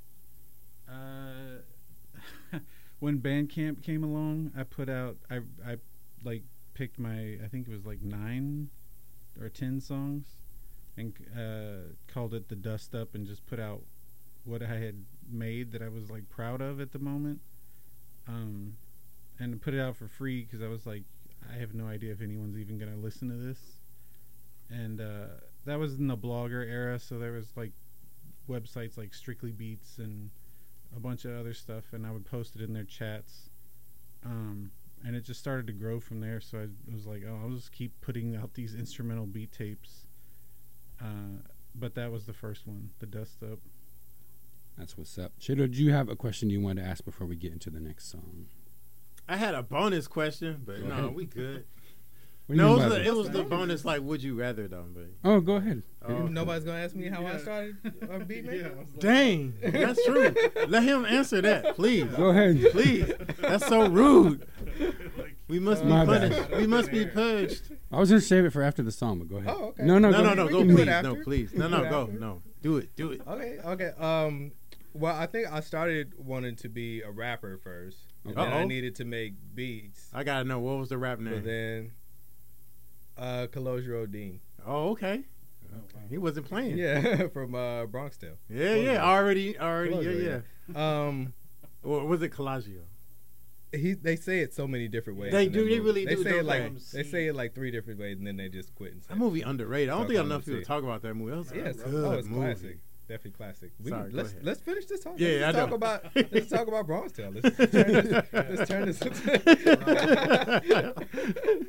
Uh, when Bandcamp came along, I put out I I like picked my I think it was like nine or ten songs, and uh, called it the Dust Up, and just put out what I had made that I was like proud of at the moment, um, and put it out for free because I was like, I have no idea if anyone's even gonna listen to this, and uh, that was in the Blogger era, so there was like websites like Strictly Beats and a bunch of other stuff, and I would post it in their chats, um, and it just started to grow from there. So I was like, oh, I'll just keep putting out these instrumental beat tapes, uh, but that was the first one, the Dust Up. That's what's up. Shadow, do you have a question you wanted to ask before we get into the next song? I had a bonus question, but Go no, ahead. we good. What do you No, it mean was, by the, that? it was the bonus, like, would you rather, though? But Oh, go ahead. Oh, okay. Nobody's gonna ask me how I Yeah. started a beat maker. Dang, that's true. Let him answer that, please. Go ahead. Please. That's so rude. We must be My bad. punished. We must be purged. I was going to save it for after the song, but go ahead. Oh, okay. No, no, No, go no, ahead. no, We go, can do it please. after. No, please. We No, can no, do it go. after. No, do it. Do it. Okay, okay. Um, well, I think I started wanting to be a rapper first, and then I Uh-oh. needed to make beats. I got to know, what was the rap But name? then, uh, Kalosio Dean. Oh, okay. He wasn't playing. Yeah, from uh, Bronx Tale. Yeah, yeah. Already, already, yeah, Colosio, yeah. Um, Or was it Collagio? he they say it so many different ways. They in that do, they movie. really they do, say don't it like they? they say it like three different ways, and then they just quit and say That movie underrated. I don't Talk think on enough the people seat. talk about that movie. That was Yeah, a it's, good oh, it's movie. classic. Definitely classic. We Sorry, can, go let's ahead. let's finish this talk. Yeah, let's I talk know. about let's talk about Bronx Tale. Let's turn this, let's turn this into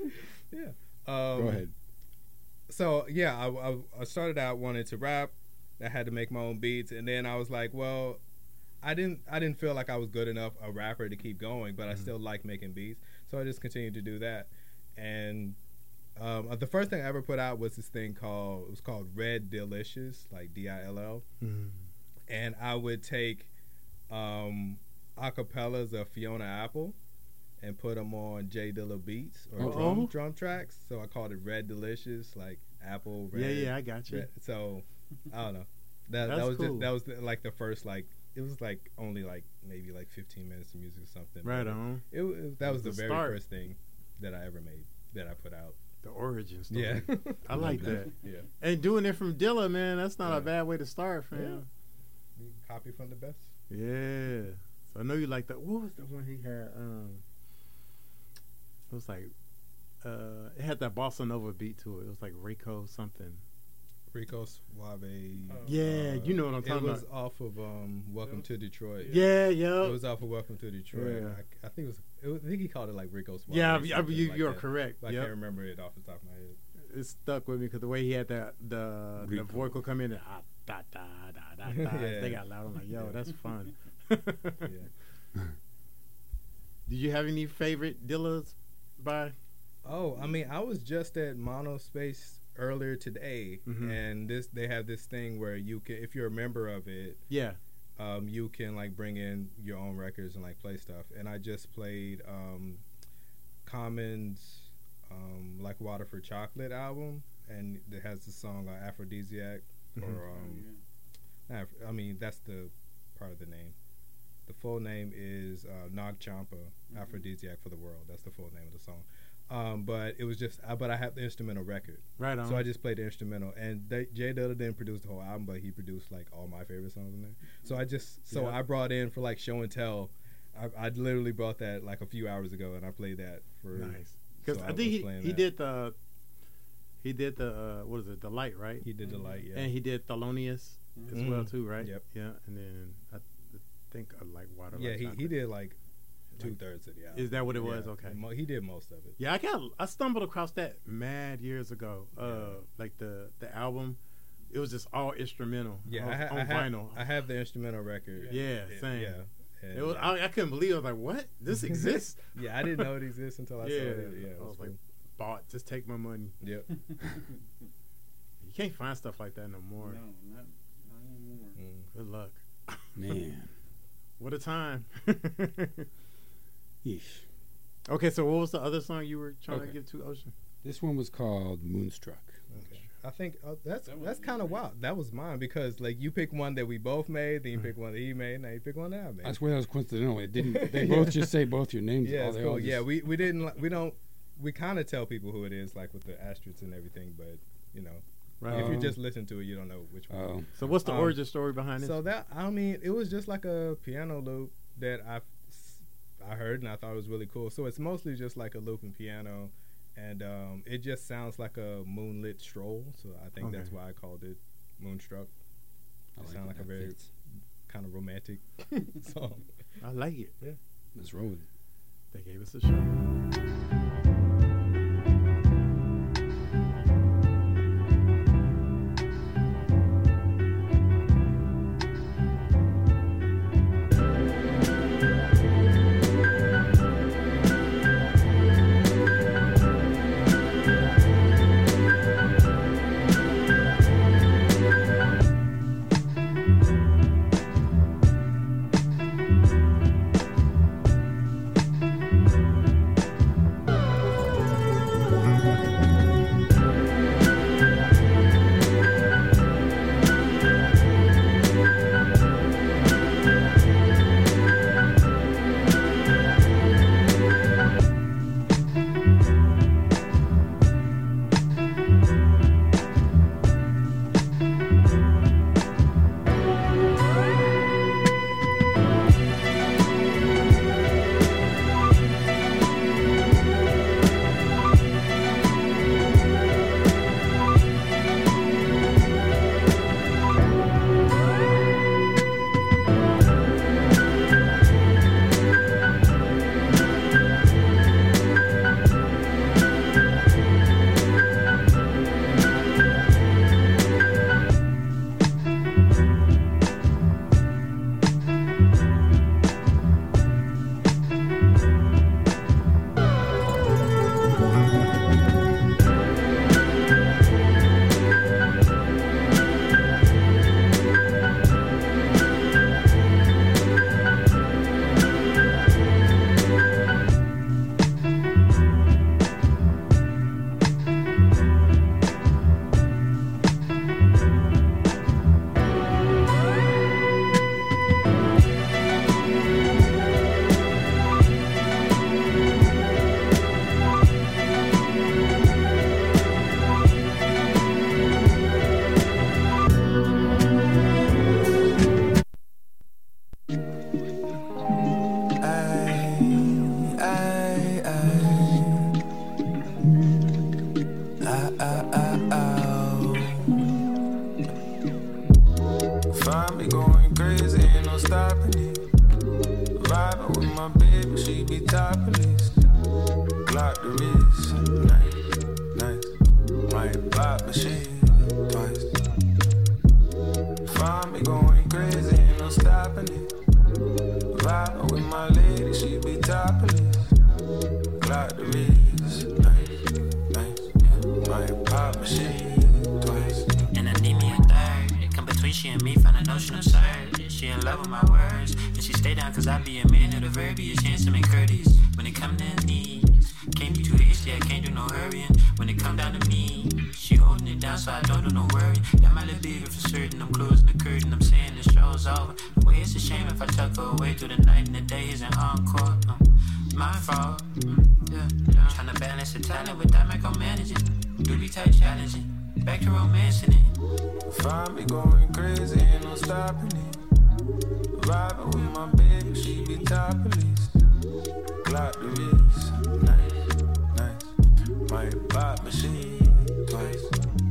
yeah. Um, Go ahead. So yeah, I, I I started out wanting to rap, I had to make my own beats, and then I was like, well, I didn't I didn't feel like I was good enough a rapper to keep going, but I Mm-hmm. still like making beats, so I just continued to do that. And um, the first thing I ever put out was this thing called it was called Red Delicious, like D I L L, Mhm. and I would take um, acapellas of Fiona Apple and put them on J Dilla beats or Uh-oh. drum, drum tracks. So I called it Red Delicious, like apple. Red, Yeah, yeah, I got you. red. So I don't know. That That's that was cool. just that was the, like the first like it was like only like maybe like fifteen minutes of music or something. Right But on. It, it that was the, The very start. first thing that I ever made that I put out. The origin story. Yeah, I like that. Yeah, And doing it from Dilla, man, that's not Yeah. a bad way to start, fam. You copy from the best. Yeah. So I know you like that. What was the one he had? Um, it was like, uh, it had that bossa nova beat to it. It was like Rico something. Rico Suave. Yeah, you know what I'm talking It was about. off of um, Welcome to Detroit. Yeah, yeah. It was off of Welcome to Detroit. Yeah. I, I think it was, it was. I think he called it like Rico Suave. Yeah, or I mean, something you- like you're that. correct. But I Yep. can't remember it off the top of my head. It stuck with me because the way he had that the the Rico. vocal come in and ah, da da da da da. Yeah. They got loud. I'm like, yo, Yeah. that's fun. Yeah. Did you have any favorite Dillas by? Oh, I mean, I was just at Monospace earlier today, Mhm. and this they have this thing where you can, if you're a member of it, Yeah. um, you can like bring in your own records and like play stuff. And I just played um, Common's um, like Water for Chocolate album, and it has the song uh, Aphrodisiac. Mhm. Or um, not Aph- I mean, that's the part of the name. The full name is uh, Nag Champa, Aphrodisiac for the World. That's the full name of the song. Um, but it was just, uh, but I have the instrumental record. Right on. So I just played the instrumental, and they, Jay Dilla didn't produce the whole album, but he produced like all my favorite songs in there. So I just, so Yeah. I brought in for like show and tell. I, I literally brought that like a few hours ago, and I played that for. Nice. Because so I was think he, playing he that. did the he did the uh, what is it, the light, right? He did the light, yeah. And he did Thelonious as Mhm. well too, right? Yep. Yeah, and then I think I like water. Yeah, Like he, Chocolate. he did like two thirds of the album. Is that what it Yeah. was? Okay. Mo- he did most of it. Yeah, I got I stumbled across that mad years ago. Uh, like the the album, it was just all instrumental. Yeah, on, I, ha- on I have, vinyl. I have the instrumental record. Yeah, It- same. Yeah. And, It was, uh, I, I couldn't believe it. I was like, "What? This exists?" Yeah, I didn't know it exists until I yeah, saw it. Yeah, it I was was like, cool. "Bought, just take my money." Yep. You can't find stuff like that no more. No, not, not anymore. Mm. Good luck, Man. What a time. Yeesh. Okay, so what was the other song you were trying Okay. to give to Ocean? This one was called Moonstruck. Okay. I think uh, that's that's kind of wild. That was mine because like you pick one that we both made, then you pick one that he made, now you pick one that I made. I swear that was coincidental. It didn't. They both just say both your names. Yeah, all it's they cool. all Yeah, just- we we didn't li- we don't we kind of tell people who it is like with the asterisks and everything, but you know, Right. if you Oh. just listen to it, you don't know which one. Oh. So what's the Um, origin story behind this? So that I mean, it was just like a piano loop that I I heard and I thought it was really cool. So it's mostly just like a looping piano, and um, it just sounds like a moonlit stroll. So I think that's Okay. why I called it Moonstruck. I It like sounds it. like a That very fits. kind of romantic song. I like it. Yeah. Let's roll with it. They gave us a show. my baby, she be topless. Glock the wrist, nice, nice. Might pop my shit twice. Find me going crazy, ain't no stopping it. Vibing with my lady, she be topless. Glock the wrist, nice, nice. Might pop my shit twice. And I need me a third. Come between she and me, find a notion of absurd. She in love with my words, and she stay down cause I be a man of the verbiage, handsome and courteous. When it come to knees, can't be too hasty, I can't do no hurrying. When it come down to me, she holding it down so I don't do no worrying. Got my little bigger for certain, I'm closing the curtain, I'm saying the show's over. The way it's a shame if I tuck her away through the night and the day is an encore. Uh, my fault, mm, yeah, yeah. Tryna balance the talent without micromanaging. Do be tight challenging, back to romancing it. Find me going crazy, ain't no stopping it. Vibing with my baby, she be topless. Glock the wrist, nice, nice. Might pop my shit twice.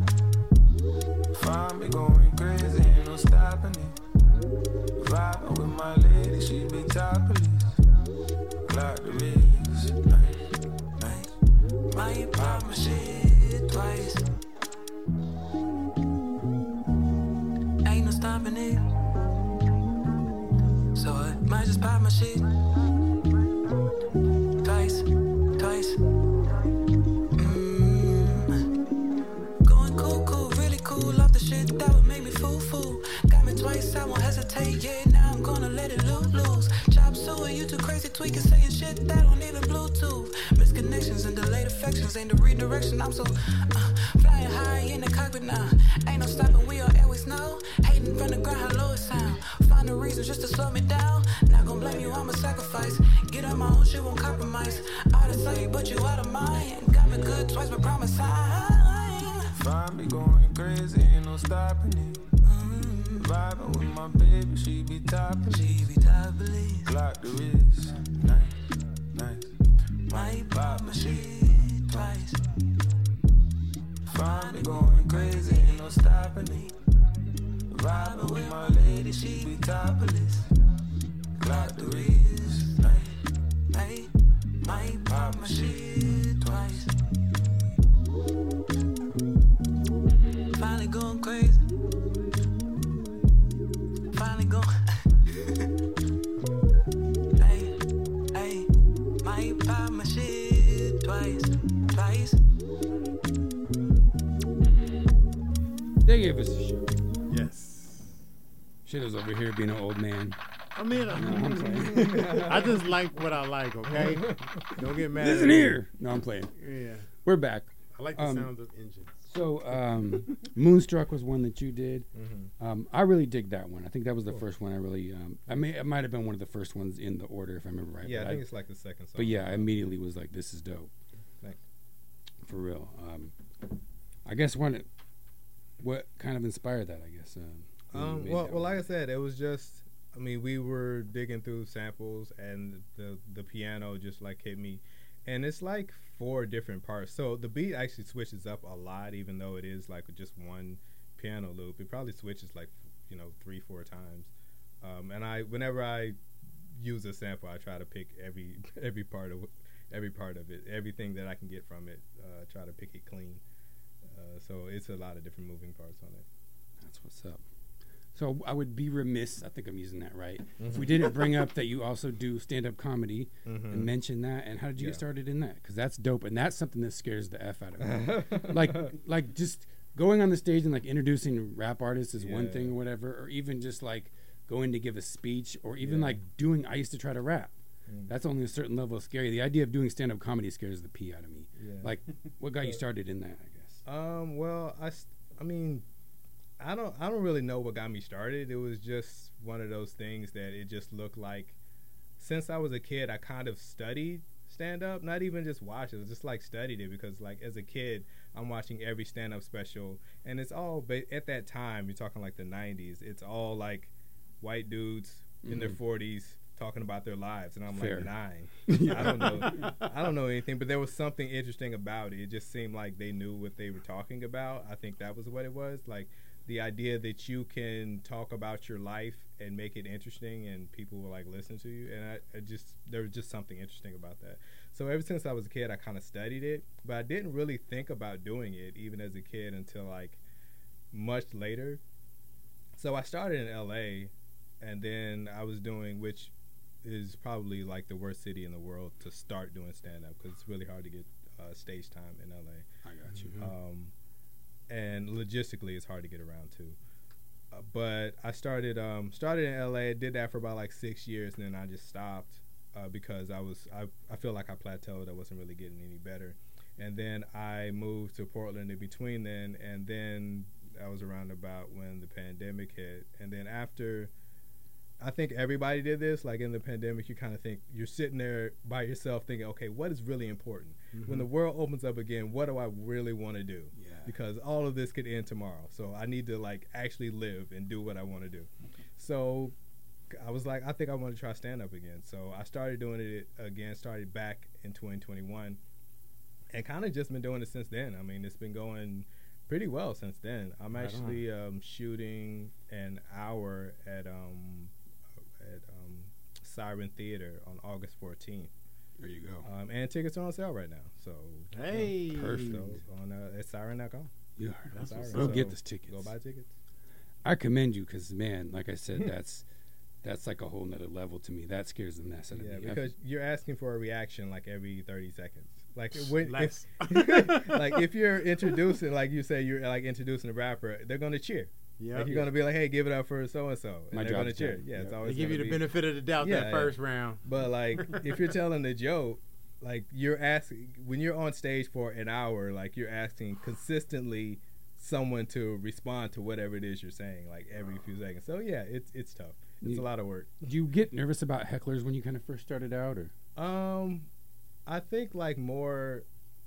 Find me going crazy, ain't no stopping it. Vibing with my lady, she be topless. Glock the wrist, nice, nice. Might pop my shit twice. Ain't no stopping it. So I might just pop my shit twice, twice. Mm. Going cool, cool, really cool off the shit that would make me fool, fool. Got me twice, I won't hesitate. Yeah, now I'm gonna let it loose, loose. Chop suey, you too crazy, tweaking, saying shit that don't even Bluetooth. Misconnections and delayed affections ain't the redirection. I'm so uh, flying high in the cockpit now. Ain't no stopping, we all always know. Hating from the ground, how low it sound. Find a reason just to slow me down. Not gonna blame you, I'm a sacrifice. Get on my own shit, won't compromise. Out of sight, but you out of mind. Got me good twice, but promise I. Find me going crazy, ain't no stopping it. Mm-hmm. Vibing with my baby, she be topless. She be topless. Glock the wrist, nice, nice. Might pop my shit twice. Find me going crazy, ain't no stopping it. Vibing with my lady, she be topless. Glock the wrist, night, night. Might pop my shit twice. Finally going crazy. Finally going. Hey, hey. Might pop my shit twice, twice. They gave us a show. Yes. Shit is over here being an old man. I mean, No, I'm playing. I just like what I like, okay? Don't get mad Listen at me. here. No, I'm playing. Yeah. We're back. I like the Um, sounds of engines. So, um, Moonstruck was one that you did. Mhm. Um, I really dig that one. I think that was the first one I really. Um, I may it might have been one of the first ones in the order if I remember right. Yeah, but I think it's like the second song. But yeah, I immediately was like, "This is dope." Thanks. For real. Um, I guess one. What kind of inspired that? I guess. Um, when you Um, made well, that well, one? like I said, it was just. I mean, we were digging through samples, and the the piano just like hit me, and it's like four different parts. So the beat actually switches up a lot, even though it is like just one piano loop. It probably switches like you know three, four times. Um, and I, whenever I use a sample, I try to pick every every part of every part of it, everything that I can get from it. Uh, try to pick it clean. Uh, so it's a lot of different moving parts on it. That's what's up. So I would be remiss, I think I'm using that right, if Mhm. we didn't bring up that you also do stand-up comedy Mhm. and mention that. And how did you Yeah. get started in that? Because that's dope, and that's something that scares the F out of me. like, like just going on the stage and like introducing rap artists is one Yeah. thing or whatever, or even just like going to give a speech, or even Yeah. like doing. I used to try to rap. Mm. That's only a certain level of scary. The idea of doing stand-up comedy scares the pee out of me. Yeah. Like, what got you So- started in that? I guess. Um. Well, I, st- I mean, I don't, I don't really know what got me started. It was just one of those things that it just looked like. Since I was a kid, I kind of studied stand up, not even just watched it, just like studied it because, like, as a kid, I'm watching every stand up special, and it's all ba- at that time. You're talking like the nineties. It's all like white dudes in their Mhm. forties talking about their lives, and I'm Fair. like nine. I don't know. I don't know anything, but there was something interesting about it. It just seemed like they knew what they were talking about. I think that was what it was. Like the idea that you can talk about your life and make it interesting and people will like listen to you. And I, I just, there was just something interesting about that. So ever since I was a kid, I kind of studied it, but I didn't really think about doing it even as a kid until like much later. So I started in L A, and then I was doing, which is probably like the worst city in the world to start doing stand-up, because it's really hard to get uh, stage time in L A. I got you. Um, and logistically, it's hard to get around too. Uh, but I started um, started in L A, did that for about like six years, and then I just stopped uh, because I was I, I feel like I plateaued. I wasn't really getting any better. And then I moved to Portland in between then, and then I was around about when the pandemic hit. And then after, I think everybody did this, like in the pandemic, you kind of think, you're sitting there by yourself thinking, okay, what is really important? Mm-hmm. When the world opens up again, what do I really want to do? Yeah. Because all of this could end tomorrow. So I need to like actually live and do what I want to do. So I was like, I think I want to try stand-up again. So I started doing it again, started back in twenty twenty-one, and kind of just been doing it since then. I mean, it's been going pretty well since then. I'm right actually um, shooting an hour at um, at um, Siren Theater on August fourteenth. There you go. Um, and tickets are on sale right now. So hey, uh, perfect. So on uh, at siren dot com. Yeah, that's Siren. So Go get those tickets. Go buy tickets. I commend you because, man, like I said, that's that's like a whole nother level to me. That scares the mess out of yeah, me. Yeah, because you're asking for a reaction like every thirty seconds. Like when, Less. if, like if you're introducing, like you say, you're like introducing a rapper, they're gonna cheer. Yeah, like you're gonna be like, "Hey, give it up for so and so," and they're gonna cheer. Yeah, yep. it's always they give you the be, benefit of the doubt yeah, that first yeah. round. But like, if you're telling a joke, like you're asking when you're on stage for an hour, like you're asking consistently someone to respond to whatever it is you're saying, like every few seconds. So yeah, it's it's tough. It's you, a lot of work. Do you get nervous about hecklers when you kind of first started out, or? Um, I think like more.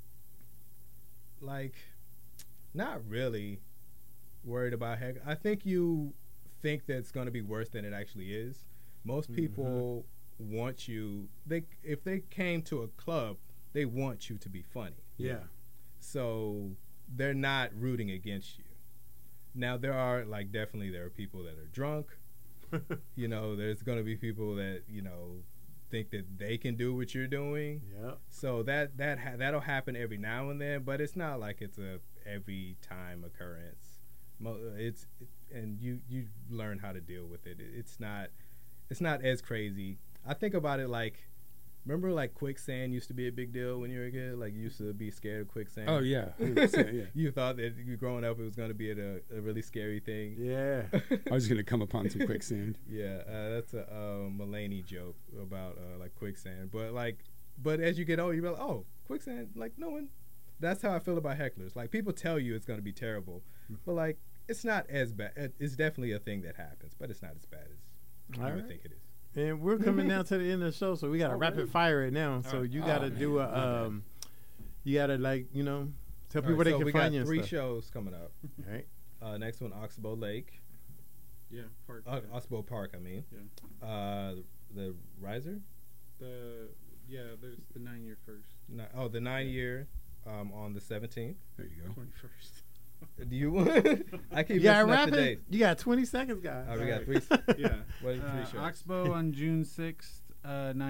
Like, not really worried about heck. I think you think that it's going to be worse than it actually is. Most people mm-hmm. want you. They if they came to a club, they want you to be funny. Yeah. So they're not rooting against you. Now there are like definitely there are people that are drunk. You know, there's going to be people that you know think that they can do what you're doing. Yeah. So that that ha- that'll happen every now and then, but it's not like it's a every time occurrence. Mo- it's it, and you you learn how to deal with it. it. It's not it's not as crazy. I think about it like, remember like quicksand used to be a big deal when you were a kid? Like you used to be scared of quicksand. Oh yeah, one hundred percent, yeah. You thought that you growing up it was going to be a, a really scary thing. Yeah. I was going to come upon some quicksand. Yeah, uh, that's a uh, Mulaney joke about uh, like quicksand. But like, but as you get older, you're like, oh, quicksand. Like no one. That's how I feel about hecklers. Like people tell you it's going to be terrible, but like it's not as bad. It's definitely a thing that happens, but it's not as bad as you All would right. think it is. And we're coming down to the end of the show, so we got to rapid fire it now. So you got to oh, do a, um, you got to like, you know, tell people All where right, they so can we find got you. three and stuff. shows coming up. All right. Uh, next one, Oxbow Lake. Yeah, Park. Uh, Oxbow Park, I mean. Yeah. Uh, the Riser. The yeah, there's the nine year first. Ni- oh, the nine year, um, on the seventeenth. There you go. Twenty first. Do you? I keep You got messing up the rapid. dates. You got twenty seconds, guys. Oh, we got Right. three. Yeah. What are the three Uh, shows? Oxbow on June sixth. Uh, nine